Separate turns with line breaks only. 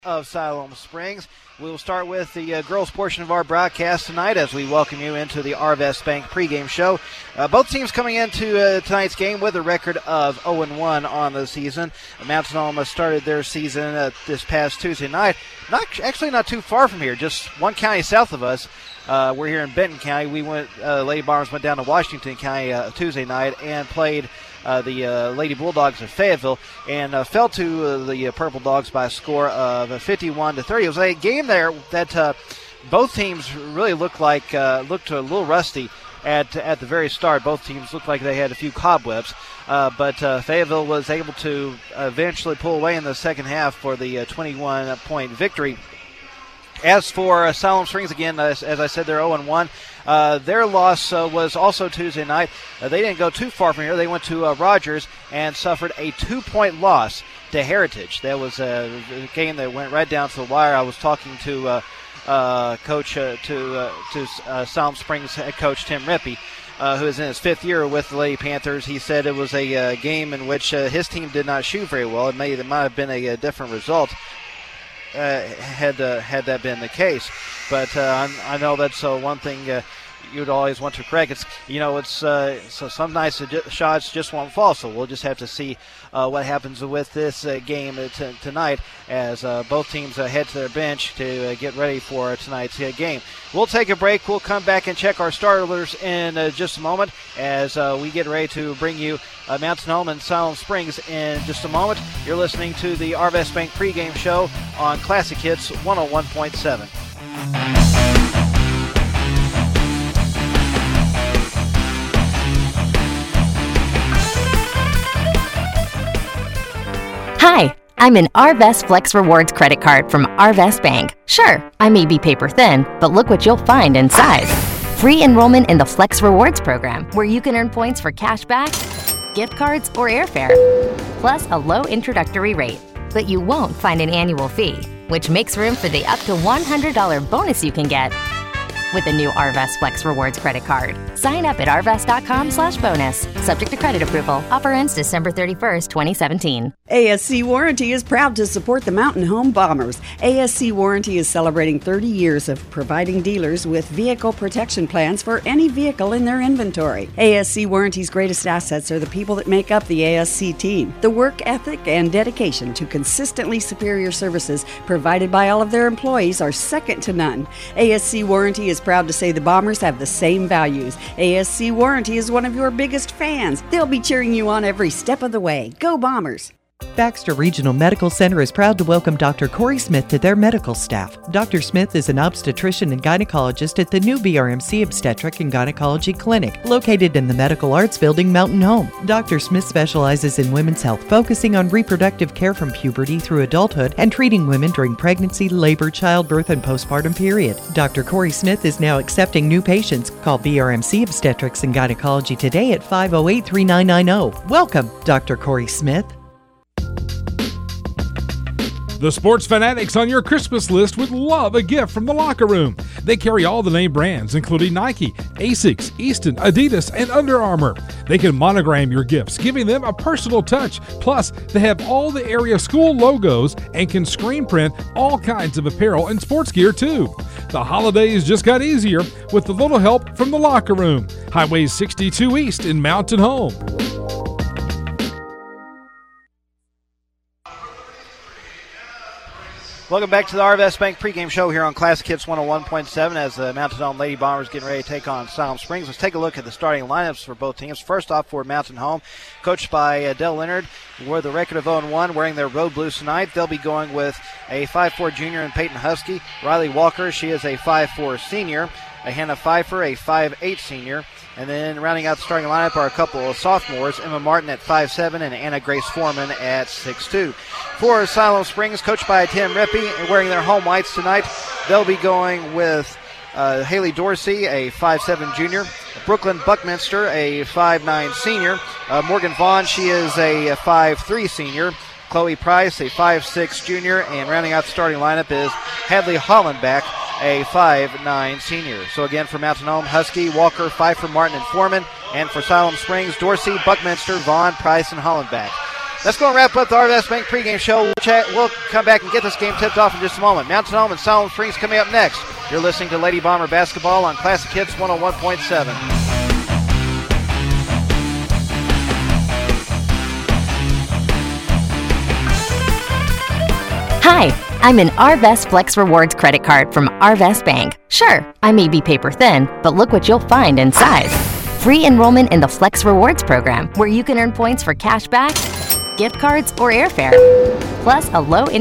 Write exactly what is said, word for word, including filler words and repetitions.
Of Siloam Springs. We will start with the uh, girls portion of our broadcast tonight as we welcome you into the Arvest Bank pregame show. Uh, both teams coming into uh, tonight's game with a record of oh and one on the season. Mountain Home started their season uh, this past Tuesday night. Not actually not too far from here, just one county south of us. Uh, we're here in Benton County. We went. Uh, Lady Bombers went down to Washington County uh, Tuesday night and played Uh, the uh, Lady Bulldogs of Fayetteville and uh, fell to uh, the uh, Purple Dogs by a score of uh, fifty-one to thirty. It was a game there that uh, both teams really looked like uh, looked a little rusty at at the very start. Both teams looked like they had a few cobwebs, uh, but uh, Fayetteville was able to eventually pull away in the second half for the uh, twenty-one point victory. As for uh, Siloam Springs, again, as, as I said, they're oh and one. Uh, their loss uh, was also Tuesday night. Uh, they didn't go too far from here. They went to uh, Rogers and suffered a two-point loss to Heritage. That was a, a game that went right down to the wire. I was talking to uh, uh, coach uh, to uh, to uh, Siloam Springs head coach Tim Rippey, uh, who is in his fifth year with the Lady Panthers. He said it was a uh, game in which uh, his team did not shoot very well. It may it might have been a, a different result. Uh, had uh, had that been the case, but uh, I, I know that's uh, one thing uh, you'd always want to correct. It's you know it's uh, so some nice shots just won't fall. So we'll just have to see uh, what happens with this uh, game t- tonight as uh, both teams uh, head to their bench to uh, get ready for tonight's uh, game. We'll take a break. We'll come back and check our starters in uh, just a moment as uh, we get ready to bring you uh, Mountain Home and Siloam Springs in just a moment. You're listening to the Arvest Bank pregame show on Classic Hits one oh one point seven.
Hi, I'm an Arvest Flex Rewards credit card from Arvest Bank. Sure, I may be paper thin, but look what you'll find inside. Free enrollment in the Flex Rewards program, where you can earn points for cash back, gift cards, or airfare, plus a low introductory rate. But you won't find an annual fee, which makes room for the up to one hundred dollars bonus you can get with the new Arvest Flex Rewards credit card. Sign up at arvest.com slash bonus. Subject to credit approval. Offer ends December thirty-first, twenty seventeen.
A S C Warranty is proud to support the Mountain Home Bombers. A S C Warranty is celebrating thirty years of providing dealers with vehicle protection plans for any vehicle in their inventory. A S C Warranty's greatest assets are the people that make up the A S C team. The work ethic and dedication to consistently superior services provided by all of their employees are second to none. A S C Warranty is proud to say the Bombers have the same values. A S C Warranty is one of your biggest fans. They'll be cheering you on every step of the way. Go Bombers!
Baxter Regional Medical Center is proud to welcome Doctor Corey Smith to their medical staff. Doctor Smith is an obstetrician and gynecologist at the new B R M C Obstetric and Gynecology Clinic, located in the Medical Arts Building, Mountain Home. Doctor Smith specializes in women's health, focusing on reproductive care from puberty through adulthood and treating women during pregnancy, labor, childbirth, and postpartum period. Doctor Corey Smith is now accepting new patients. Call B R M C Obstetrics and Gynecology today at five oh eight, three nine nine oh. Welcome, Doctor Corey Smith.
The sports fanatics on your Christmas list would love a gift from the Locker Room. They carry all the name brands, including Nike, Asics, Easton, Adidas, and Under Armour. They can monogram your gifts, giving them a personal touch. Plus, they have all the area school logos and can screen print all kinds of apparel and sports gear, too. The holidays just got easier with a little help from the Locker Room. Highway sixty-two East in Mountain Home.
Welcome back to the Arvest Bank pregame show here on Classic Hits one oh one point seven as the Mountain Home Lady Bombers getting ready to take on Siloam Springs. Let's take a look at the starting lineups for both teams. First off for Mountain Home, coached by uh, Dell Leonard, with the record of oh and one, wearing their road blues tonight. They'll be going with a five four junior in Peyton Husky. Riley Walker, she is a five four senior. A Hannah Pfeiffer, a five eight senior. And then rounding out the starting lineup are a couple of sophomores, Emma Martin at five seven and Anna Grace Foreman at six two. For Siloam Springs, coached by Tim Rippey, and wearing their home whites tonight, they'll be going with uh, Haley Dorsey, a five seven junior, Brooklyn Buckminster, a five nine senior, uh, Morgan Vaughn, she is a five three senior, Chloe Price, a five six junior, and rounding out the starting lineup is Hadley Hollenbach, a five nine senior. So again, for Mountain Home, Husky, Walker, Pfeiffer, Martin, and Foreman. And for Siloam Springs, Dorsey, Buckminster, Vaughn, Price, and Hollenbach. Let's go and wrap up the Arvest Bank pregame show. We'll, chat, we'll come back and get this game tipped off in just a moment. Mountain Home and Solomon Springs coming up next. You're listening to Lady Bomber Basketball on Classic Hits one oh one point seven.
Hi, I'm an Arvest Flex Rewards credit card from Arvest Bank. Sure, I may be paper thin, but look what you'll find inside. Free enrollment in the Flex Rewards program, where you can earn points for cash back, gift cards, or airfare. Plus a low interest